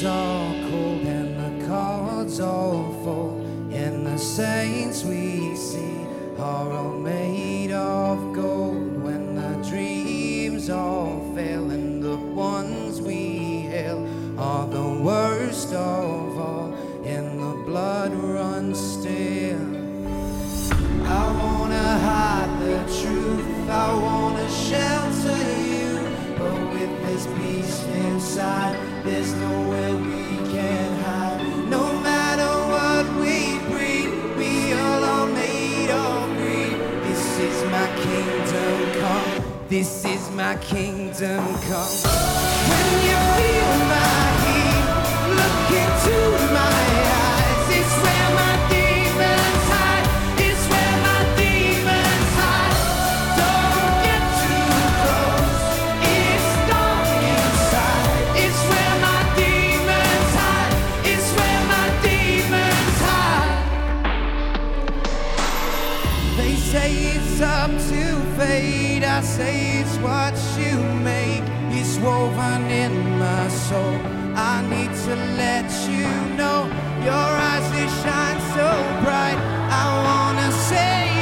days are cold and the cards all fall, and the saints we see are all made of gold. When the dreams all fail and the ones we hail are the worst of all, and the blood runs stale. I wanna hide the truth, I wanna shelter you, but with this beast inside, there's nowhere we can hide. No matter what we breed, we all are made of greed. This is my kingdom come, this is my kingdom come. When you feel my heat, look into my eyes. It's where my demons hide, it's where my demons hide. Don't get too close, it's dark inside. It's where my demons hide, it's where my demons hide. They say it's up to fate, I say it's what you make. It's woven in my soul, I need to let you know. Your eyes, they shine so bright, I wanna say